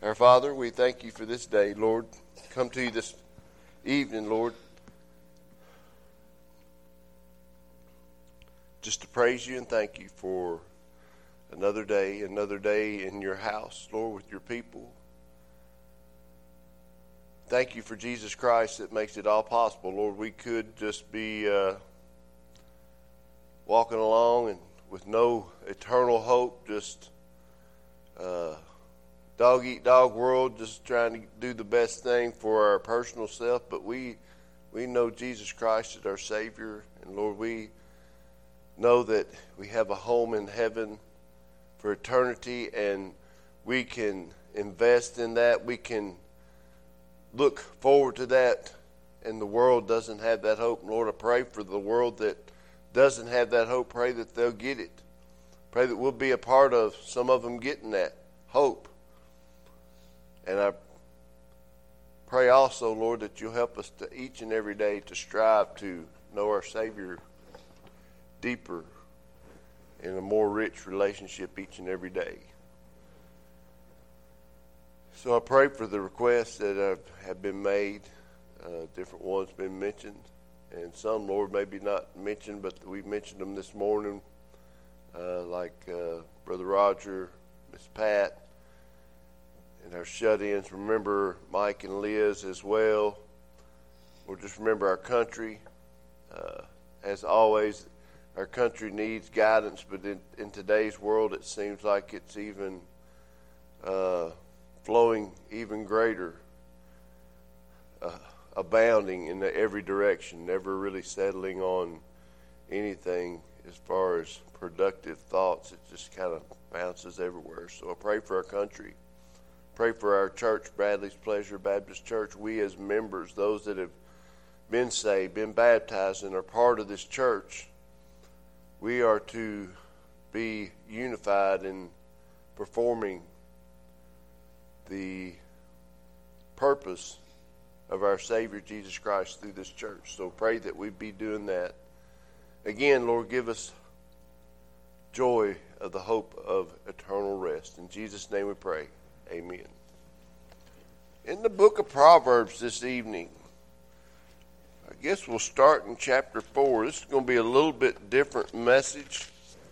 Our Father, we thank you for this day, Lord. Come to you this evening, Lord, just to praise you and thank you for another day in your house, Lord, with your people. Thank you for Jesus Christ that makes it all possible, Lord. We could just be walking along and with no eternal hope, just dog-eat-dog world, just trying to do the best thing for our personal self. But we know Jesus Christ is our Savior. And, Lord, we know that we have a home in heaven for eternity, and we can invest in that. We can look forward to that, and the world doesn't have that hope. And, Lord, I pray for the world that doesn't have that hope. Pray that they'll get it. Pray that we'll be a part of some of them getting that hope. And I pray also, Lord, that you'll help us to each and every day to strive to know our Savior deeper in a more rich relationship each and every day. So I pray for the requests that have been made, different ones been mentioned, and some, Lord, maybe not mentioned, but we've mentioned them this morning, like Brother Roger, Miss Pat, and our shut-ins. Remember Mike and Liz as well. Or just remember our country. As always, our country needs guidance, but in today's world, it seems like it's even flowing even greater, abounding in every direction, never really settling on anything as far as productive thoughts. It just kind of bounces everywhere. So I pray for our country. Pray for our church, Bradley's Pleasure Baptist Church. We as members, those that have been saved, been baptized, and are part of this church, we are to be unified in performing the purpose of our Savior Jesus Christ through this church. So pray that we be doing that. Again, Lord, give us joy of the hope of eternal rest. In Jesus' name we pray. Amen. In the book of Proverbs this evening, I guess we'll start in chapter 4. This is going to be a little bit different message.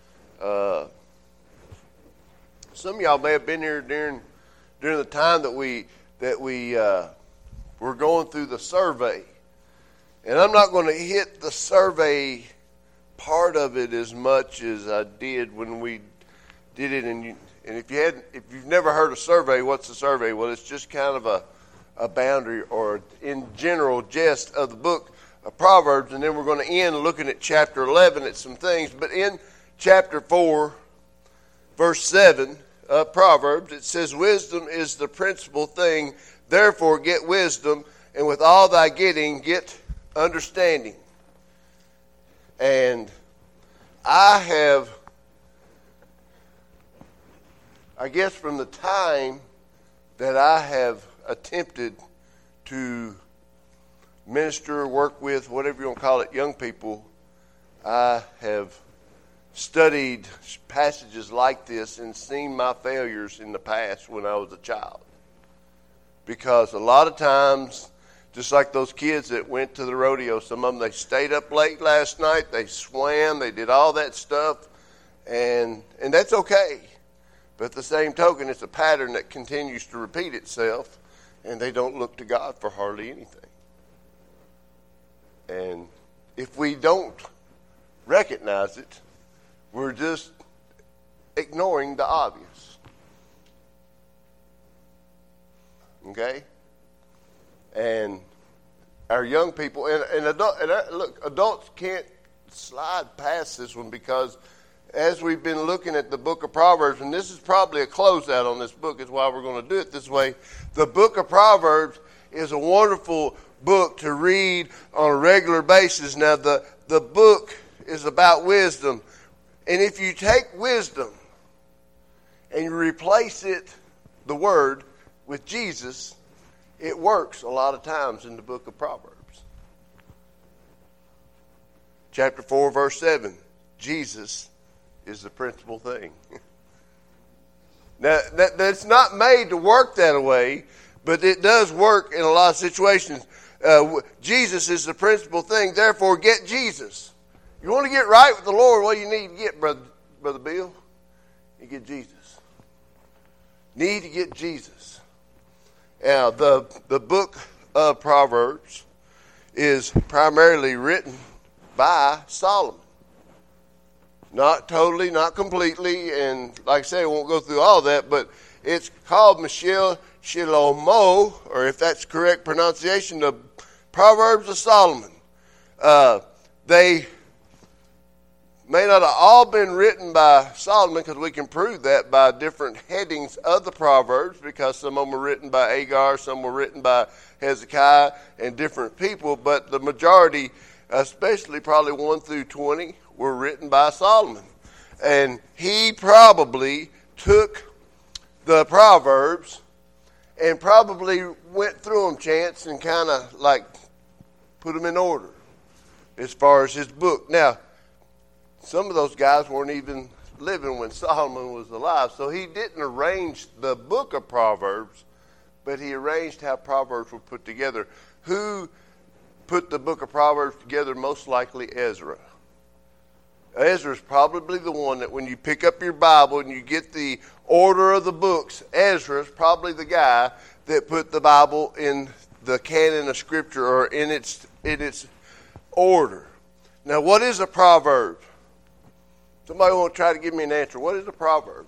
Some of y'all may have been here during the time that we were going through the survey. And I'm not going to hit the survey part of it as much as I did when we did it. And if you've never heard a survey, what's a survey? Well, it's just kind of a boundary or in general gist of the book of Proverbs. And then we're going to end looking at chapter 11 at some things. But in chapter 4, verse 7 of Proverbs, it says, "Wisdom is the principal thing, therefore get wisdom, and with all thy getting, get understanding." And I guess from the time that I have attempted to minister, work with, whatever you want to call it, young people, I have studied passages like this and seen my failures in the past when I was a child. Because a lot of times, just like those kids that went to the rodeo, some of them, they stayed up late last night, they swam, they did all that stuff, and that's okay. But at the same token, it's a pattern that continues to repeat itself, and they don't look to God for hardly anything. And if we don't recognize it, we're just ignoring the obvious. Okay? And our young people, adults can't slide past this one, because as we've been looking at the book of Proverbs, and this is probably a closeout on this book, is why we're going to do it this way. The book of Proverbs is a wonderful book to read on a regular basis. Now, the book is about wisdom. And if you take wisdom and you replace it, the word, with Jesus, it works a lot of times in the book of Proverbs. Chapter 4, verse 7, Jesus is the principal thing. Now, that's not made to work that way, but it does work in a lot of situations. Jesus is the principal thing. Therefore, get Jesus. You want to get right with the Lord, what do you need to get, Brother Bill? You get Jesus. Need to get Jesus. Now, the book of Proverbs is primarily written by Solomon. Not totally, not completely, and like I say, I won't go through all that, but it's called Meshel Shlomo, or if that's correct pronunciation, the Proverbs of Solomon. They may not have all been written by Solomon, because we can prove that by different headings of the Proverbs, because some of them were written by Agar, some were written by Hezekiah, and different people, but the majority, especially probably 1 through 20, were written by Solomon. And he probably took the Proverbs and probably went through them, Chance, and kind of like put them in order as far as his book. Now, some of those guys weren't even living when Solomon was alive, so he didn't arrange the book of Proverbs, but he arranged how Proverbs were put together. Who put the book of Proverbs together? Most likely Ezra. Ezra is probably the one that when you pick up your Bible and you get the order of the books, Ezra is probably the guy that put the Bible in the canon of Scripture, or in its order. Now, what is a proverb? Somebody want to try to give me an answer. What is a proverb?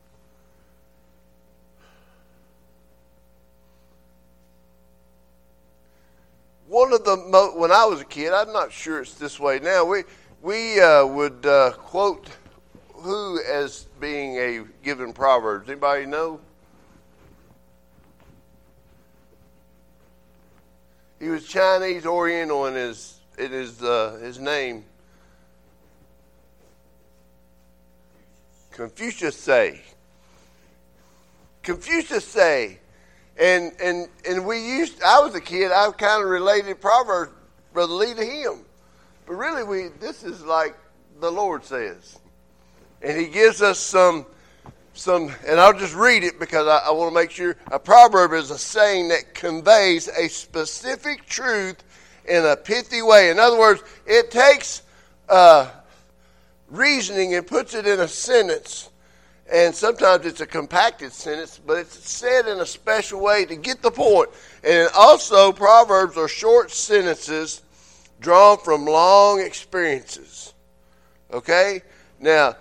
One of the when I was a kid, I'm not sure it's this way now. We would quote who as being a given Proverbs. Anybody know? He was Chinese Oriental in his name. Confucius say. And I was a kid, I kind of related Proverbs, Brother Lee, to him. But really, this is like the Lord says. And he gives us some, and I'll just read it because I want to make sure. A proverb is a saying that conveys a specific truth in a pithy way. In other words, it takes reasoning and puts it in a sentence. And sometimes it's a compacted sentence, but it's said in a special way to get the point. And also, Proverbs are short sentences drawn from long experiences. Okay? Now,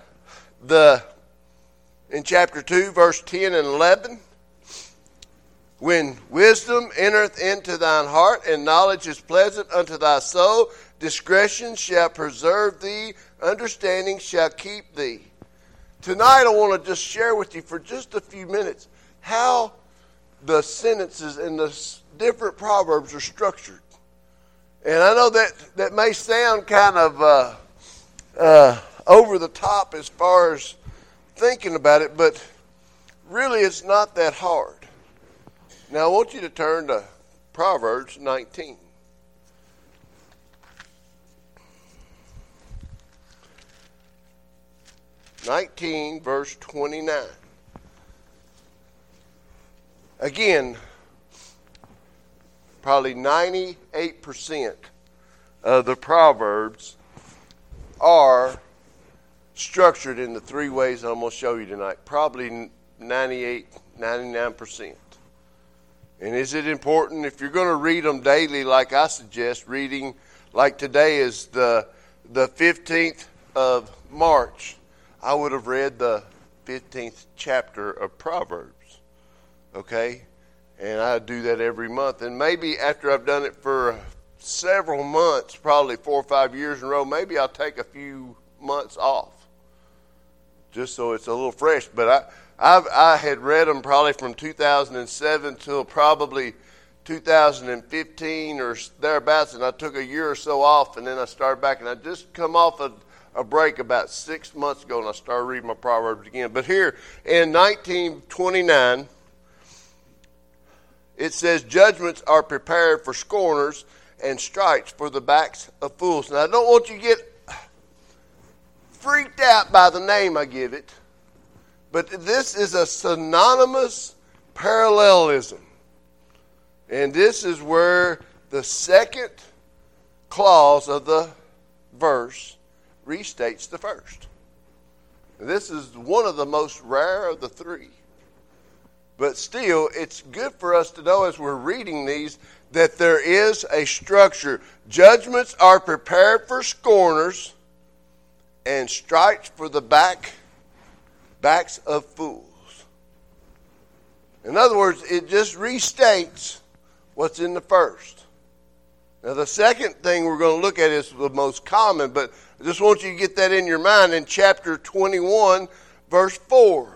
in chapter 2, verse 10 and 11, when wisdom entereth into thine heart, and knowledge is pleasant unto thy soul, discretion shall preserve thee, understanding shall keep thee. Tonight I want to just share with you for just a few minutes how the sentences in the different proverbs are structured. And I know that may sound kind of over the top as far as thinking about it, but really it's not that hard. Now I want you to turn to Proverbs 19. Verse 29. Again, probably 98% of the Proverbs are structured in the three ways I'm going to show you tonight. Probably 98, 99%. And is it important if you're going to read them daily, like I suggest, reading like today is the 15th of March, I would have read the 15th chapter of Proverbs, okay? And I do that every month. And maybe after I've done it for several months, probably 4 or 5 years in a row, maybe I'll take a few months off just so it's a little fresh. But I had read them probably from 2007 till probably 2015 or thereabouts, and I took a year or so off, and then I started back, and I just come off a break about 6 months ago, and I started reading my Proverbs again. But here in 1929, it says, judgments are prepared for scorners and stripes for the backs of fools. Now, I don't want you to get freaked out by the name I give it, But this is a synonymous parallelism. And this is where the second clause of the verse restates the first. This is one of the most rare of the three. But still, it's good for us to know as we're reading these that there is a structure. Judgments are prepared for scorners and stripes for the backs of fools. In other words, it just restates what's in the first. Now, the second thing we're going to look at is the most common, but I just want you to get that in your mind in chapter 21, verse 4.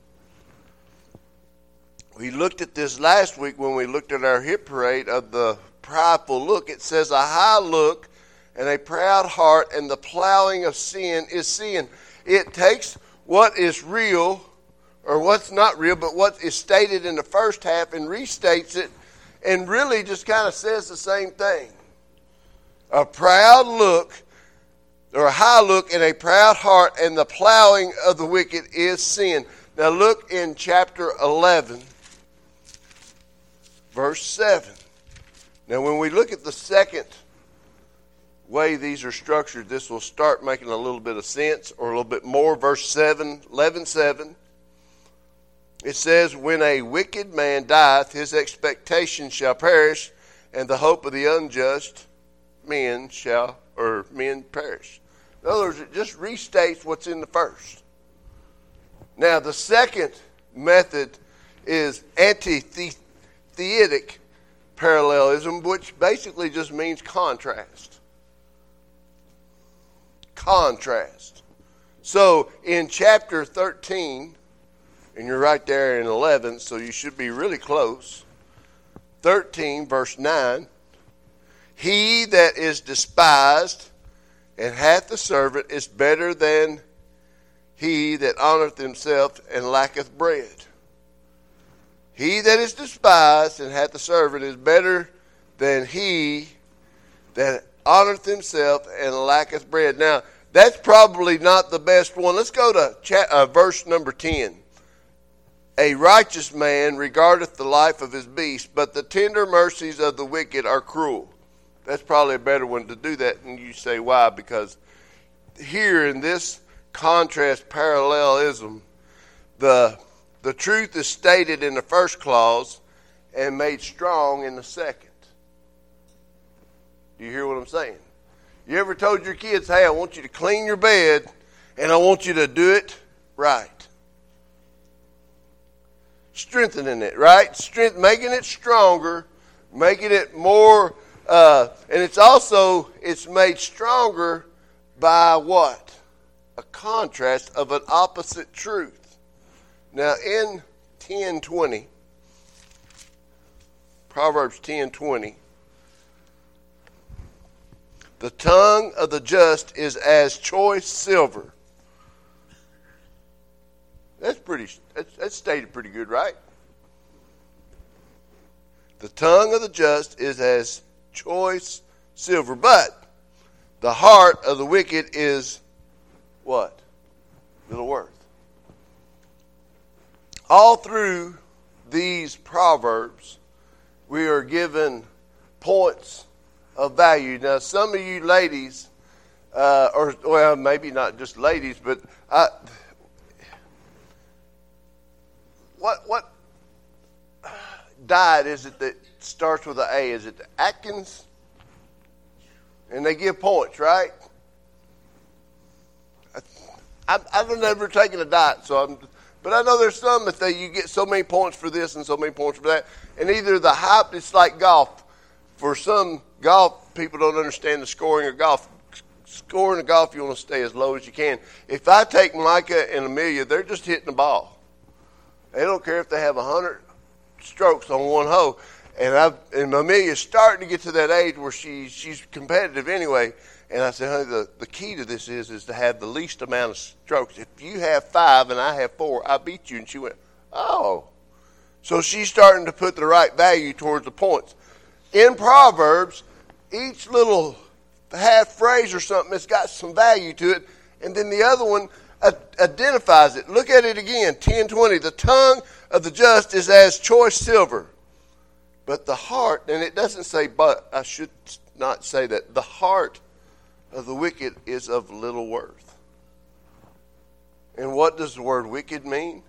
We looked at this last week when we looked at our hit parade of the prideful look. It says, a high look and a proud heart and the plowing of sin is sin. It takes what is real, or what's not real, but what is stated in the first half and restates it and really just kind of says the same thing. A proud look, or a high look and a proud heart and the plowing of the wicked is sin. Now look in chapter 11. Verse 7. Now when we look at the second way these are structured, this will start making a little bit of sense, or a little bit more. Verse 7, 11:7. It says, when a wicked man dieth, his expectation shall perish, and the hope of the unjust men perish. In other words, it just restates what's in the first. Now the second method is antithetic parallelism, which basically just means contrast. Contrast. So in chapter 13, and you're right there in 11, so you should be really close. 13, verse 9. He that is despised and hath a servant is better than he that honoreth himself and lacketh bread. He that is despised and hath a servant is better than he that honoreth himself and lacketh bread. Now, that's probably not the best one. Let's go to verse number 10. A righteous man regardeth the life of his beast, but the tender mercies of the wicked are cruel. That's probably a better one to do that. And you say, why? Because here in this contrast parallelism, the truth is stated in the first clause and made strong in the second. Do you hear what I'm saying? You ever told your kids, hey, I want you to clean your bed and I want you to do it right? Strengthening it, right? Making it stronger, making it more, and it's made stronger by what? A contrast of an opposite truth. Now in 10:20, Proverbs 10:20, the tongue of the just is as choice silver. That's stated pretty good, right? The tongue of the just is as choice silver, but the heart of the wicked is what? Little worth. All through these proverbs, we are given points of value. Now, some of you ladies, maybe not just ladies, but what diet is it that starts with an A? Is it the Atkins? And they give points, right? I've never taken a diet, but I know there's some that you get so many points for this and so many points for that. And either the hype, it's like golf. For some golf, people don't understand the scoring of golf. Scoring of golf, you want to stay as low as you can. If I take Micah and Amelia, they're just hitting the ball. They don't care if they have 100 strokes on one hole. And Amelia's starting to get to that age where she's competitive anyway. And I said, honey, the key to this is to have the least amount of strokes. If you have 5 and I have 4, I beat you. And she went, oh. So she's starting to put the right value towards the points. In Proverbs, each little half phrase or something has got some value to it. And then the other one, identifies it. Look at it again, 10:20. The tongue of the just is as choice silver, but the heart, and it doesn't say but, I should not say that. The heart of the wicked is of little worth. And what does the word wicked mean?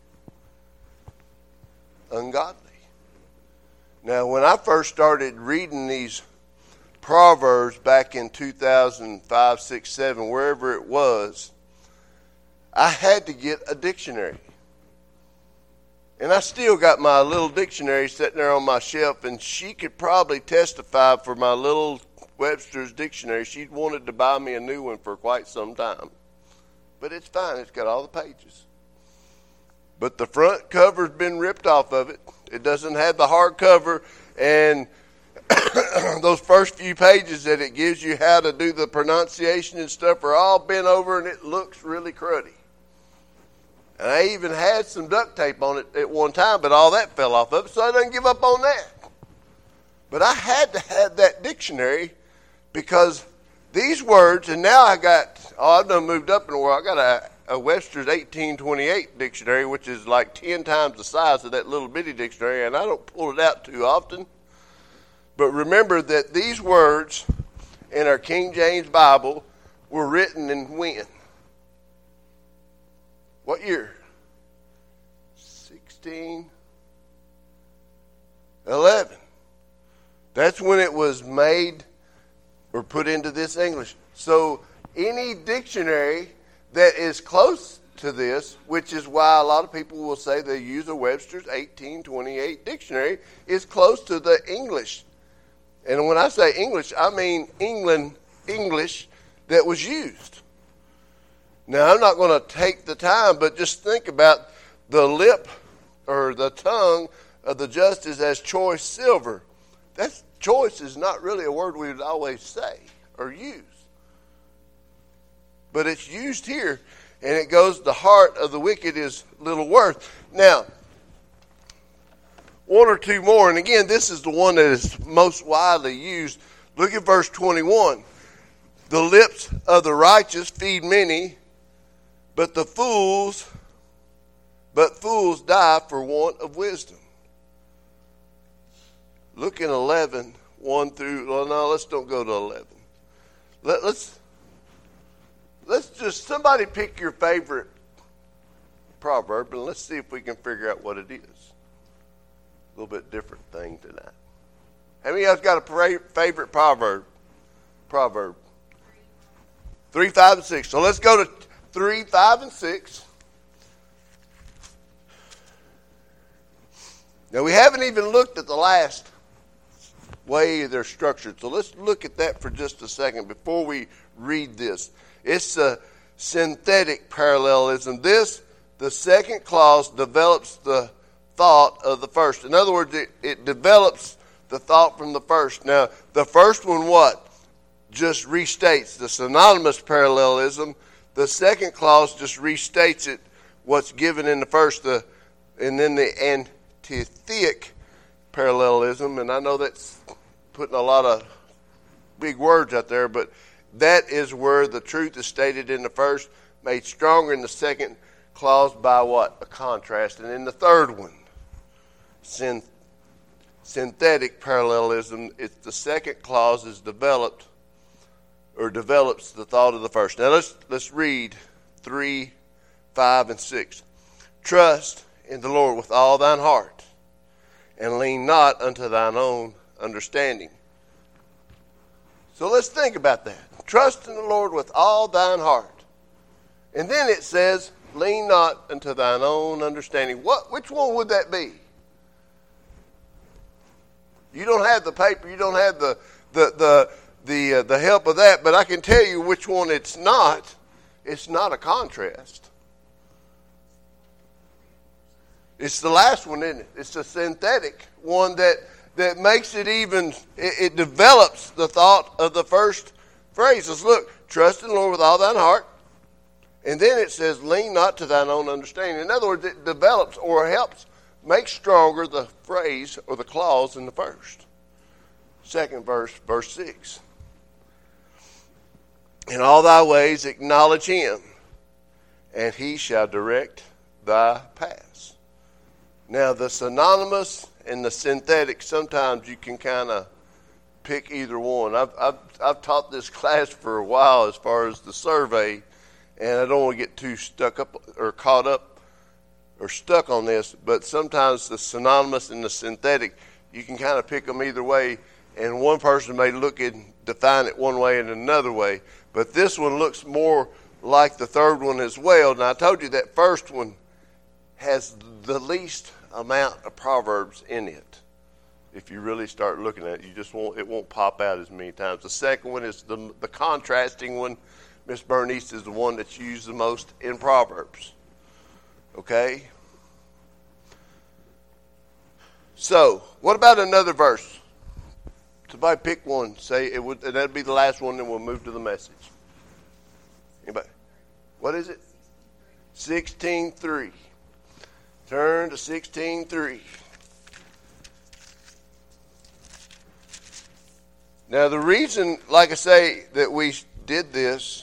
Ungodly. Now, when I first started reading these Proverbs back in 2005, 6, 7, wherever it was, I had to get a dictionary. And I still got my little dictionary sitting there on my shelf, and she could probably testify for my little Webster's dictionary. She'd wanted to buy me a new one for quite some time. But it's fine. It's got all the pages. But the front cover's been ripped off of it. It doesn't have the hard cover, and those first few pages that it gives you how to do the pronunciation and stuff are all bent over, and it looks really cruddy. And I even had some duct tape on it at one time, but all that fell off of it, so I didn't give up on that. But I had to have that dictionary because these words, and now I've done moved up in the world. I got a Webster's 1828 dictionary, which is like 10 times the size of that little bitty dictionary, and I don't pull it out too often. But remember that these words in our King James Bible were written in when? What year? 1611. That's when it was made or put into this English. So any dictionary that is close to this, which is why a lot of people will say they use a Webster's 1828 dictionary, is close to the English. And when I say English, I mean England English that was used. Now, I'm not going to take the time, but just think about the lip or the tongue of the just is as choice silver. That's choice is not really a word we would always say or use. But it's used here, and it goes, the heart of the wicked is little worth. Now, one or two more, and again, this is the one that is most widely used. Look at verse 21. The lips of the righteous feed many, but fools die for want of wisdom. Look in 11, 1 through, well, no, let's don't go to 11. Let's just, somebody pick your favorite proverb, and let's see if we can figure out what it is. A little bit different thing tonight. How many of y'all got a favorite proverb? 3, 5, and 6. So let's go to 3, 5, and 6. Now, we haven't even looked at the last way they're structured. So let's look at that for just a second before we read this. It's a synthetic parallelism. The second clause develops the thought of the first. In other words, it develops the thought from the first. Now, the first one what? Just restates the synonymous parallelism. The second clause just restates it, what's given in the first, and then the antithetical parallelism. And I know that's putting a lot of big words out there, but that is where the truth is stated in the first, made stronger in the second clause by what? A contrast. And in the third one, synthetic parallelism, it's the second clause is develops the thought of the first. Now let's read 3, 5, and 6. Trust in the Lord with all thine heart, and lean not unto thine own understanding. So let's think about that. Trust in the Lord with all thine heart. And then it says, lean not unto thine own understanding. Which one would that be? You don't have the paper, you don't have the help of that, but I can tell you which one it's not. It's not a contrast. It's the last one, isn't it? It's a synthetic one that makes it even, it develops the thought of the first phrase. Let's look, trust in the Lord with all thine heart. And then it says, lean not to thine own understanding. In other words, it develops or helps make stronger the phrase or the clause in the first. Second verse, verse 6. In all thy ways acknowledge him, and he shall direct thy paths. Now, the synonymous and the synthetic, sometimes you can kind of pick either one. I've taught this class for a while as far as the survey, and I don't want to get too stuck up or caught up or stuck on this, but sometimes the synonymous and the synthetic, you can kind of pick them either way, and one person may look and define it one way and another way, but this one looks more like the third one as well. Now, I told you that first one has the least amount of proverbs in it. If you really start looking at it, it won't pop out as many times. The second one is the contrasting one. Miss Bernice is the one that's used the most in Proverbs. Okay? So, what about another verse? Somebody pick one. Say it would, and that'll be the last one, then we'll move to the message. Anybody? What is it? 16:3. Turn to 16:3. Now, the reason, like I say, that we did this,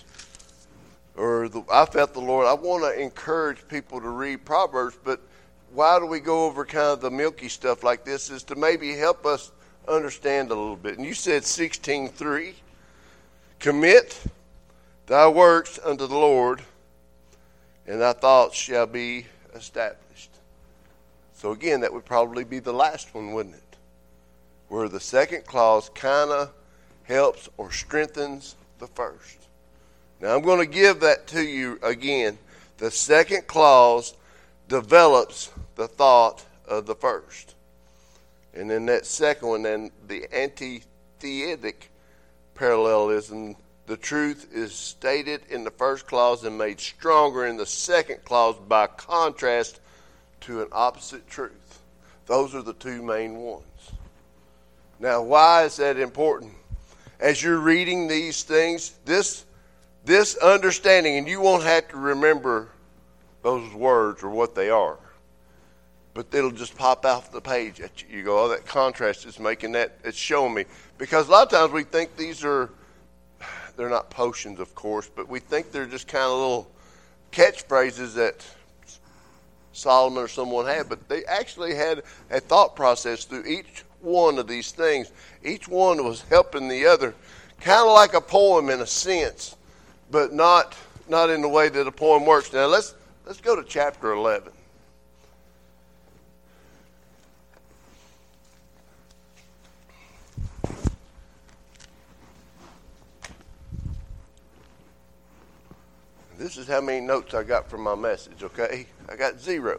I felt the Lord, I want to encourage people to read Proverbs, but why do we go over kind of the milky stuff like this is to maybe help us understand a little bit. And you said 16:3, commit thy works unto the Lord, and thy thoughts shall be established. So again, that would probably be the last one, wouldn't it? Where the second clause kind of helps or strengthens the first. Now I'm going to give that to you again. The second clause develops the thought of the first. And then that second one, then the antithetic parallelism, the truth is stated in the first clause and made stronger in the second clause by contrast to an opposite truth. Those are the two main ones. Now, why is that important? As you're reading these things, this understanding, and you won't have to remember those words or what they are, but it'll just pop off the page at you. You go, oh, that contrast is making that, it's showing me. Because a lot of times we think they're not potions, of course, but we think they're just kind of little catchphrases that Solomon or someone had, but they actually had a thought process through each one of these things. Each one was helping the other, kind of like a poem in a sense, but not in the way that a poem works. Now let's go to chapter 11. This is how many notes I got from my message, okay? I got 0.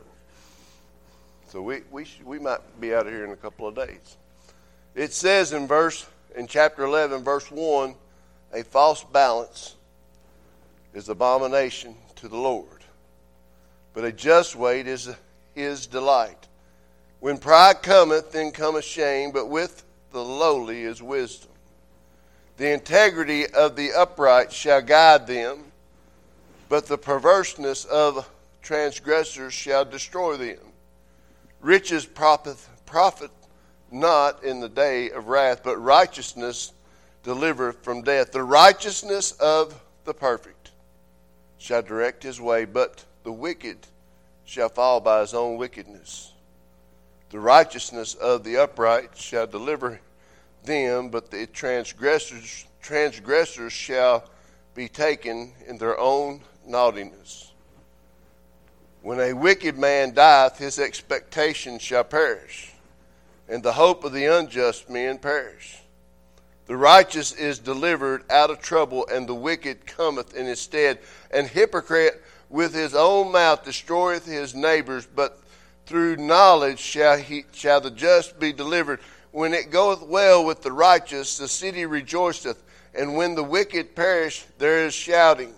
So we might be out of here in a couple of days. It says in chapter 11, verse 1, a false balance is abomination to the Lord, but a just weight is his delight. When pride cometh, then cometh shame, but with the lowly is wisdom. The integrity of the upright shall guide them, but the perverseness of transgressors shall destroy them. Riches profit not in the day of wrath, but righteousness delivereth from death. The righteousness of the perfect shall direct his way, but the wicked shall fall by his own wickedness. The righteousness of the upright shall deliver them, but the transgressors shall be taken in their own naughtiness. When a wicked man dieth, his expectation shall perish, and the hope of the unjust men perish. The righteous is delivered out of trouble, and the wicked cometh in his stead. An hypocrite with his own mouth destroyeth his neighbors, but through knowledge shall the just be delivered. When it goeth well with the righteous, the city rejoiceth, and when the wicked perish, there is shouting.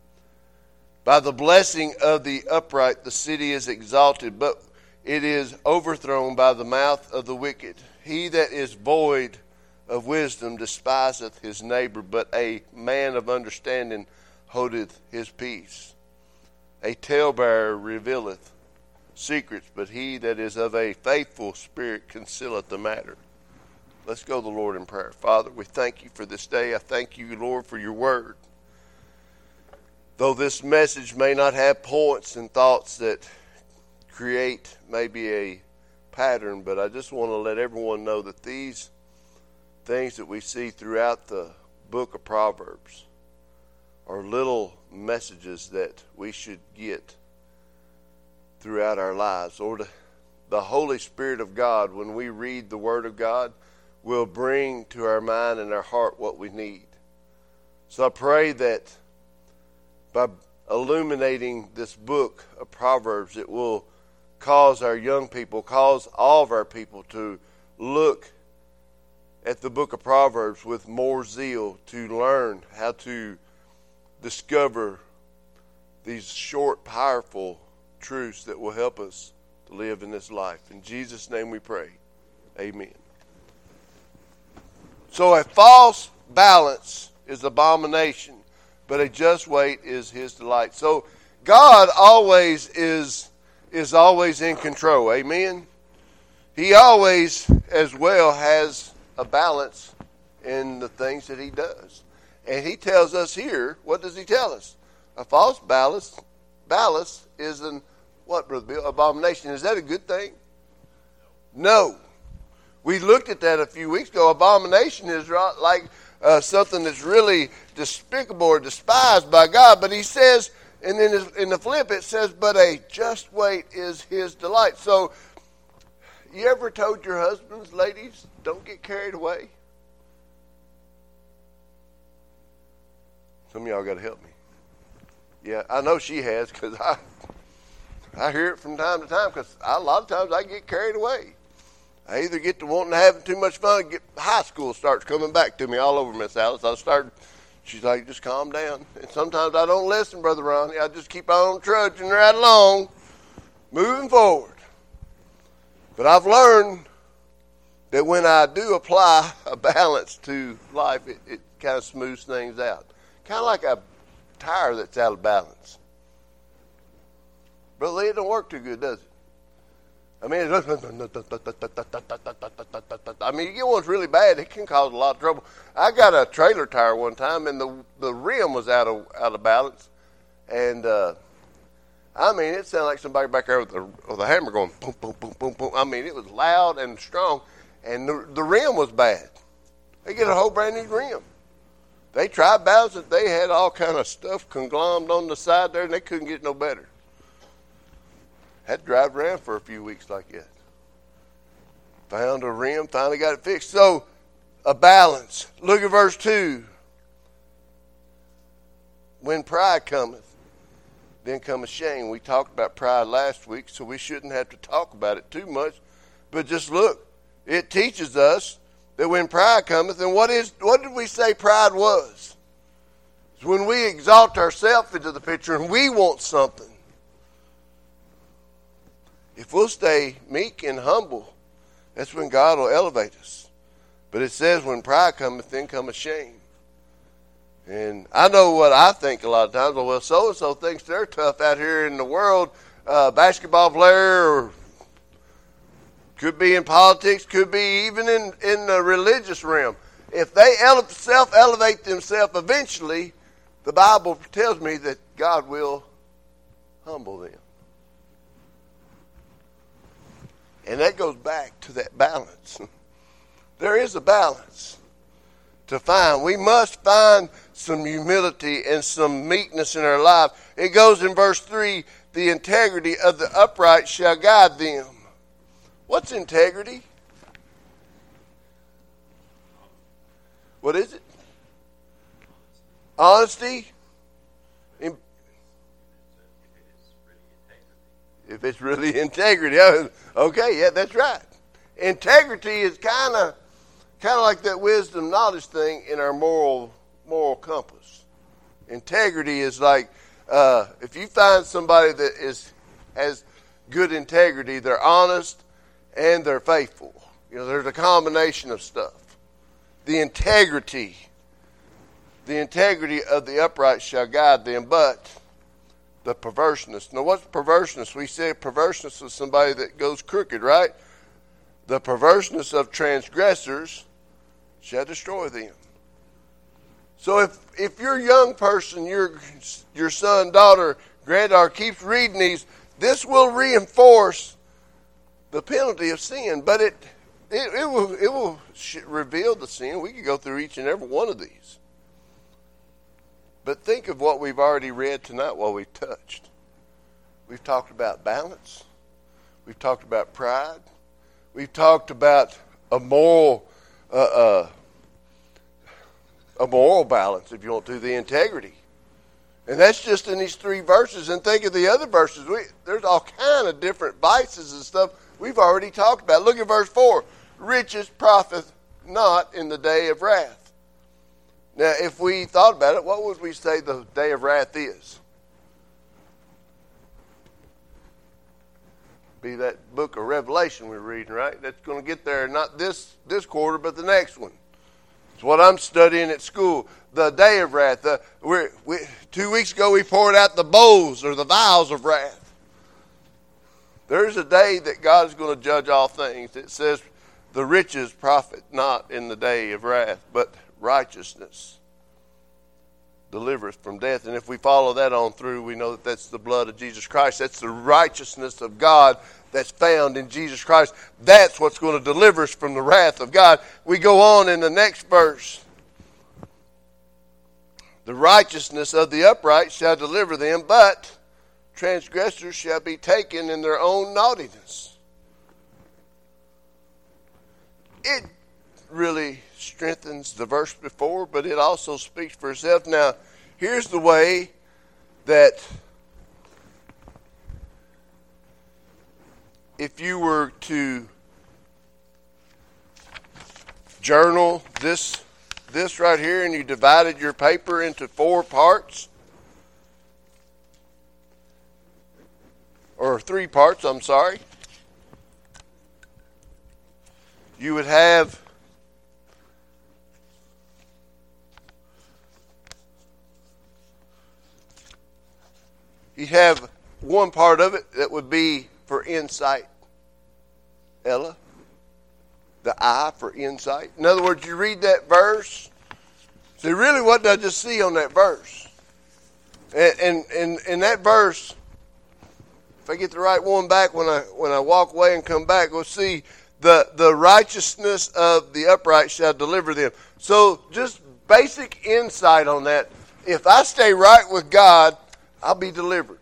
By the blessing of the upright, the city is exalted, but it is overthrown by the mouth of the wicked. He that is void of wisdom despiseth his neighbor, but a man of understanding holdeth his peace. A talebearer revealeth secrets, but he that is of a faithful spirit concealeth the matter. Let's go to the Lord in prayer. Father, we thank you for this day. I thank you, Lord, for your word. Though this message may not have points and thoughts that create maybe a pattern, but I just want to let everyone know that these things that we see throughout the book of Proverbs are little messages that we should get throughout our lives. Or the Holy Spirit of God, when we read the Word of God, will bring to our mind and our heart what we need. So I pray that by illuminating this book of Proverbs, it will cause our young people, cause all of our people to look at the book of Proverbs with more zeal, to learn how to discover these short, powerful truths that will help us to live in this life. In Jesus' name we pray. Amen. So a false balance is abomination, but a just weight is his delight. So God always is always in control. Amen. He always as well has a balance in the things that he does. And he tells us here, what does he tell us? A false balance is an, what, Brother Bill? Abomination. Is that a good thing? No. We looked at that a few weeks ago. Abomination is like something that's really despicable or despised by God. But he says, and then in the flip it says, but a just weight is his delight. So, you ever told your husbands, ladies, don't get carried away? Some of y'all got to help me. Yeah, I know she has, because I hear it from time to time, because a lot of times I get carried away. I either get to wanting to have too much fun, high school starts coming back to me all over, Miss Alice. She's like, just calm down. And sometimes I don't listen, Brother Ronnie. I just keep on trudging right along, moving forward. But I've learned that when I do apply a balance to life, it kind of smooths things out. Kind of like a tire that's out of balance. Brother Lee, it don't work too good, does it? I mean, you get ones really bad, it can cause a lot of trouble. I got a trailer tire one time, and the rim was out of balance. And, I mean, it sounded like somebody back there with a hammer going boom, boom, boom, boom, boom. I mean, it was loud and strong, and the rim was bad. They get a whole brand new rim. They tried balancing it. They had all kind of stuff conglomerated on the side there, and they couldn't get no better. Had to drive around for a few weeks like that. Found a rim, finally got it fixed. So, a balance. Look at verse 2. When pride cometh, then cometh shame. We talked about pride last week, so we shouldn't have to talk about it too much. But just look, it teaches us that when pride cometh, and what did we say pride was? It's when we exalt ourselves into the picture and we want something. If we'll stay meek and humble, that's when God will elevate us. But it says when pride cometh, then cometh shame. And I know what I think a lot of times. Well, so-and-so thinks they're tough out here in the world. Basketball player, or could be in politics, could be even in the religious realm. If they self-elevate themselves eventually, the Bible tells me that God will humble them. And that goes back to that balance. There is a balance to find. We must find some humility and some meekness in our life. It goes in verse 3, the integrity of the upright shall guide them. What's integrity? What is it? Honesty? If it's really integrity. Okay, yeah, that's right. Integrity is kind of like that wisdom knowledge thing in our moral compass. Integrity is like if you find somebody that has good integrity, they're honest and they're faithful. You know, there's a combination of stuff. The integrity of the upright shall guide them, but the perverseness. Now, what's perverseness? We say perverseness is somebody that goes crooked, right? The perverseness of transgressors shall destroy them. So if your young person, your son, daughter, granddaughter keeps reading these, this will reinforce the penalty of sin. But it will reveal the sin. We could go through each and every one of these. But think of what we've already read tonight while we've touched. We've talked about balance. We've talked about pride. We've talked about a moral balance, if you want to, the integrity. And that's just in these 3 verses. And think of the other verses. There's all kind of different vices and stuff we've already talked about. Look at verse 4. Riches profit not in the day of wrath. Now, if we thought about it, what would we say the day of wrath is? Be that book of Revelation we're reading, right? That's going to get there, not this quarter, but the next one. It's what I'm studying at school. The day of wrath. 2 weeks ago we poured out the bowls or the vials of wrath. There's a day that God is going to judge all things. It says the riches profit not in the day of wrath, but righteousness delivereth from death. And if we follow that on through, we know that that's the blood of Jesus Christ. That's the righteousness of God that's found in Jesus Christ. That's what's going to deliver us from the wrath of God. We go on in the next verse. The righteousness of the upright shall deliver them, but transgressors shall be taken in their own naughtiness. It really strengthens the verse before, but it also speaks for itself. Now, here's the way that if you were to journal this right here and you divided your paper into 4 parts, or 3 parts, I'm sorry, you would have one part of it that would be for insight. Ella, the I for insight. In other words, you read that verse. See, really, what did I just see on that verse? And in that verse, if I get the right one back when I walk away and come back, we'll see the righteousness of the upright shall deliver them. So just basic insight on that. If I stay right with God, I'll be delivered.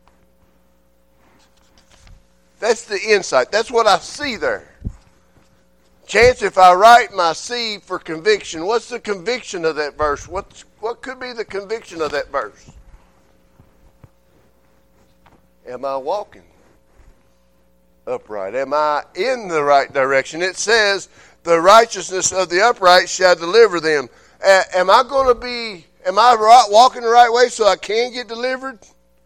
That's the insight. That's what I see there. Chance, if I write my C for conviction, what's the conviction of that verse? What could be the conviction of that verse? Am I walking upright? Am I in the right direction? It says, the righteousness of the upright shall deliver them. Am I walking the right way so I can get delivered?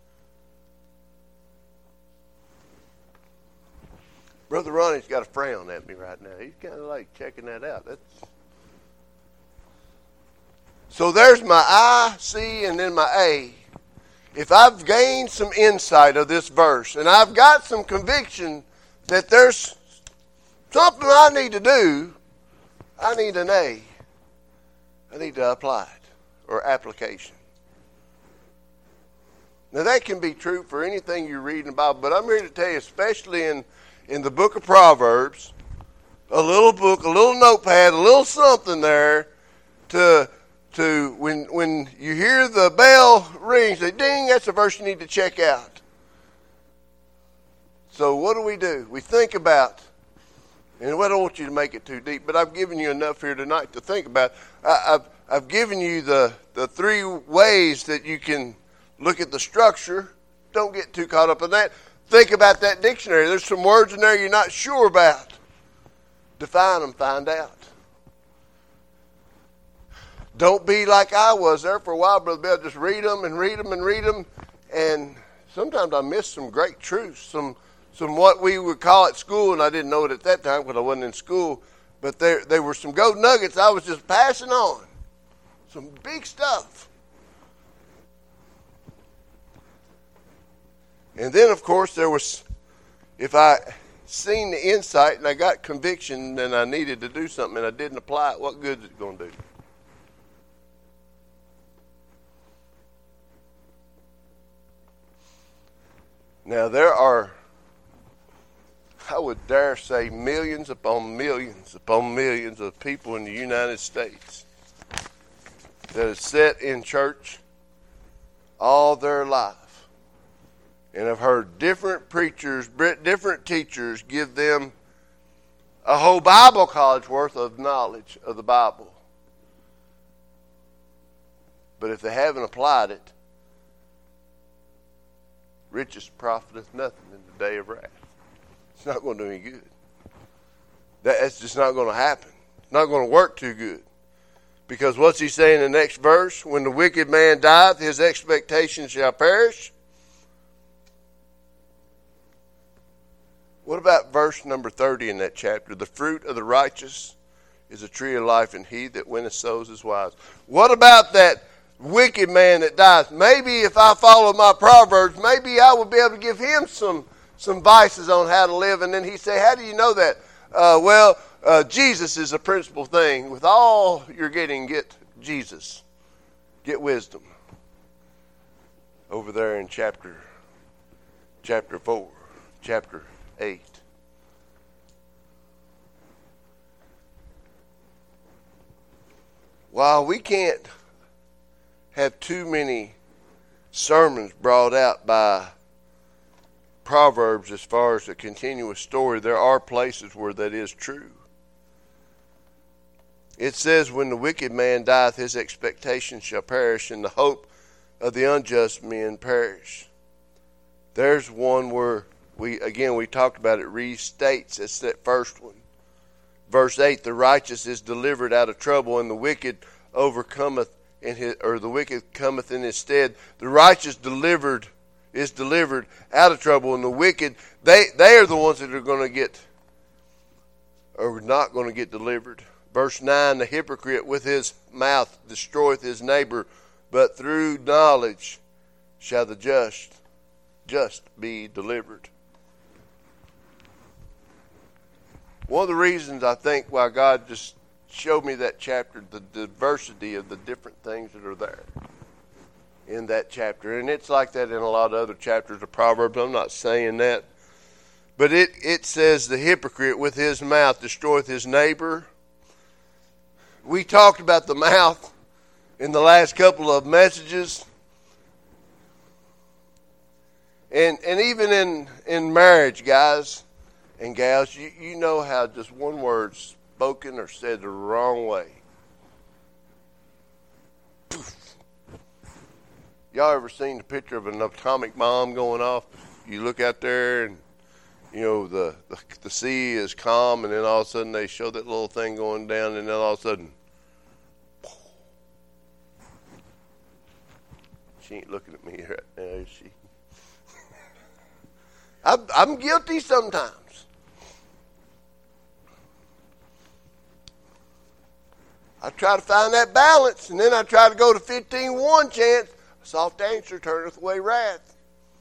Brother Ronnie's got a frown at me right now. He's kind of like checking that out. So there's my I, C, and then my A. If I've gained some insight of this verse, and I've got some conviction that there's something I need to do, I need an A. I need to apply it, or application. Now that can be true for anything you read in the Bible, but I'm here to tell you, especially in the book of Proverbs, a little book, a little notepad, a little something there to when you hear the bell ring, say, ding, that's a verse you need to check out. So what do? We think about, and I don't want you to make it too deep, but I've given you enough here tonight to think about. I've given you the 3 ways that you can look at the structure. Don't get too caught up in that. Think about that dictionary. There's some words in there you're not sure about. Define them, find out. Don't be like I was there for a while, Brother Bill. Just read them and read them and read them. And sometimes I miss some great truths, some what we would call at school, and I didn't know it at that time because I wasn't in school, but there were some gold nuggets I was just passing on. Some big stuff. And then, of course, there was, if I seen the insight and I got conviction and I needed to do something and I didn't apply it, what good is it going to do? Now, there are, I would dare say, millions upon millions upon millions of people in the United States that have sat in church all their life and have heard different preachers, different teachers give them a whole Bible college worth of knowledge of the Bible. But if they haven't applied it, riches profiteth nothing in the day of wrath. It's not going to do any good. That's just not going to happen. It's not going to work too good. Because what's he saying in the next verse? When the wicked man dieth, his expectation shall perish. What about verse number 30 in that chapter? The fruit of the righteous is a tree of life, and he that winneth souls is wise. What about that wicked man that dies? Maybe if I follow my Proverbs, maybe I would be able to give him some vices on how to live. And then he say, how do you know that? Jesus is the principal thing. With all you're getting, get Jesus. Get wisdom. Over there in chapter 4, chapter 8. While we can't have too many sermons brought out by Proverbs as far as a continuous story, there are places where that is true. It says, when the wicked man dieth, his expectation shall perish, and the hope of the unjust men perish. There's one where we talked about it, restates. It's that first one. Verse 8, the righteous is delivered out of trouble, and the wicked overcometh the wicked cometh in his stead. The righteous is delivered out of trouble, and the wicked, they are the ones that are going to get, or not going to get delivered. Verse 9, the hypocrite with his mouth destroyeth his neighbor, but through knowledge shall the just be delivered. One of the reasons I think why God just showed me that chapter, the diversity of the different things that are there in that chapter. And it's like that in a lot of other chapters of Proverbs. I'm not saying that. But it says the hypocrite with his mouth destroyeth his neighbor. We talked about the mouth in the last couple of messages. And even in marriage, guys and gals, you know how just one word spoken or said the wrong way. Poof. Y'all ever seen the picture of an atomic bomb going off? You look out there and, you know, the sea is calm, and then all of a sudden they show that little thing going down, and then all of a sudden, she ain't looking at me right now, is she? I'm guilty sometimes. I try to find that balance, and then I try to go to 15-1 chance. A soft answer turneth away wrath.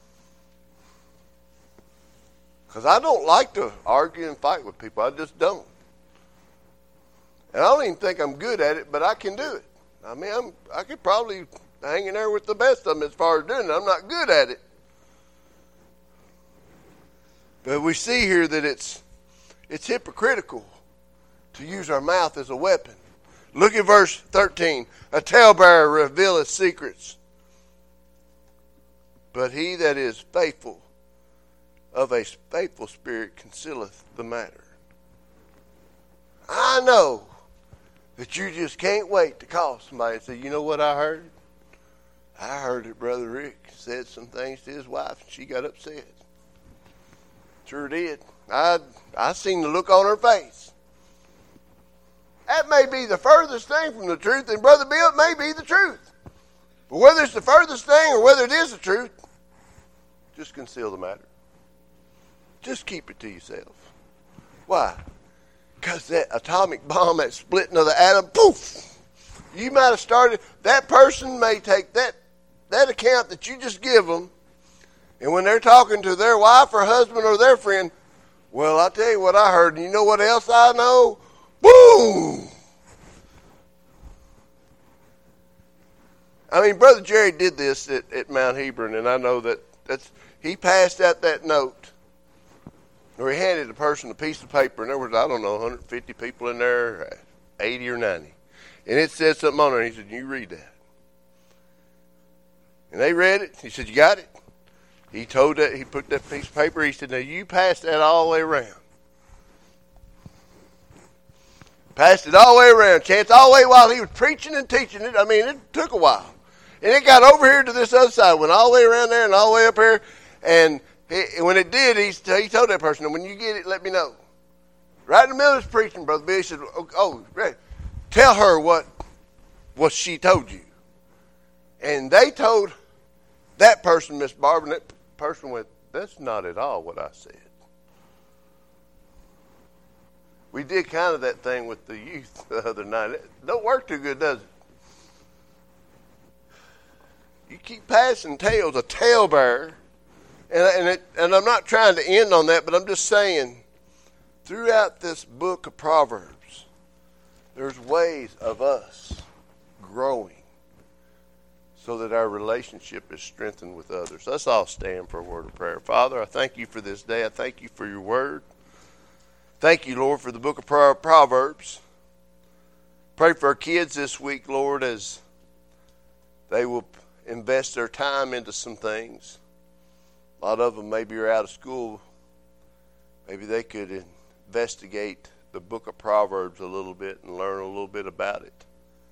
Because I don't like to argue and fight with people. I just don't. And I don't even think I'm good at it, but I can do it. I mean, I could probably hang in there with the best of them as far as doing it. I'm not good at it. But we see here that it's hypocritical to use our mouth as a weapon. Look at verse 13. A talebearer revealeth secrets, but he that is faithful of a faithful spirit concealeth the matter. I know that you just can't wait to call somebody and say, you know what I heard? I heard that Brother Rick said some things to his wife and she got upset. Sure did. I seen the look on her face. That may be the furthest thing from the truth, and Brother Bill, it may be the truth. But whether it's the furthest thing or whether it is the truth, just conceal the matter. Just keep it to yourself. Why? Because that atomic bomb, that splitting of the atom, poof! You might have started, that person may take that account that you just give them, and when they're talking to their wife or husband or their friend, well, I'll tell you what I heard, and you know what else I know? Boom! I mean, Brother Jerry did this at Mount Hebron, and I know that's he passed out that note, or he handed the person a piece of paper, and there was, I don't know, 150 people in there, 80 or 90. And it said something on there, and he said, you read that. And they read it. He said, you got it? He told that, he put that piece of paper, he said, now you pass that all the way around. Passed it all the way around, Chance, all the way while he was preaching and teaching it. I mean, it took a while. And it got over here to this other side, went all the way around there and all the way up here. And when it did, he told that person, when you get it, let me know. Right in the middle of his preaching, Brother Bill, he said, tell her what she told you. And they told that person, Miss Barbara, and that person went, that's not at all what I said. We did kind of that thing with the youth the other night. It don't work too good, does it? You keep passing tales, a talebearer. And I'm not trying to end on that, but I'm just saying, throughout this book of Proverbs, there's ways of us growing so that our relationship is strengthened with others. Let's all stand for a word of prayer. Father, I thank you for this day. I thank you for your word. Thank you, Lord, for the book of Proverbs. Pray for our kids this week, Lord, as they will invest their time into some things. A lot of them maybe are out of school. Maybe they could investigate the book of Proverbs a little bit and learn a little bit about it.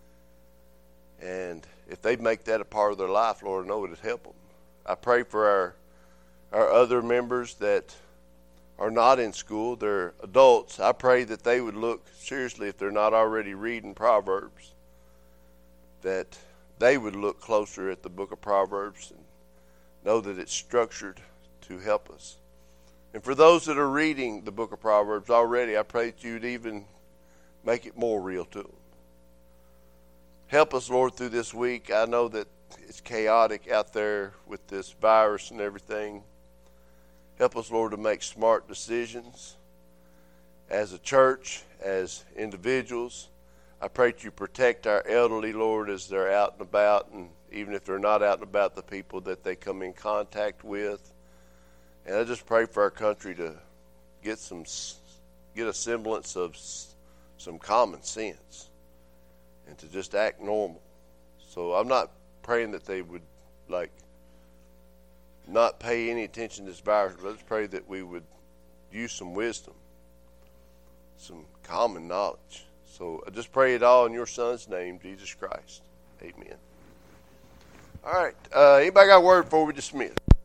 And if they make that a part of their life, Lord, I know it would help them. I pray for our other members that are not in school. They're adults. I pray that they would look seriously, if they're not already reading Proverbs, that they would look closer at the book of Proverbs and know that it's structured to help us. And for those that are reading the book of Proverbs already, I pray that you'd even make it more real to them. Help us, Lord, through this week. I know that it's chaotic out there with this virus and everything. Help us, Lord, to make smart decisions as a church, as individuals. I pray that you protect our elderly, Lord, as they're out and about, and even if they're not out and about, the people that they come in contact with. And I just pray for our country to get a semblance of some common sense and to just act normal. So I'm not praying that they would not pay any attention to this virus. Let's pray that we would use some wisdom, some common knowledge. So I just pray it all in your Son's name, Jesus Christ. Amen. All right. Anybody got a word before we dismiss?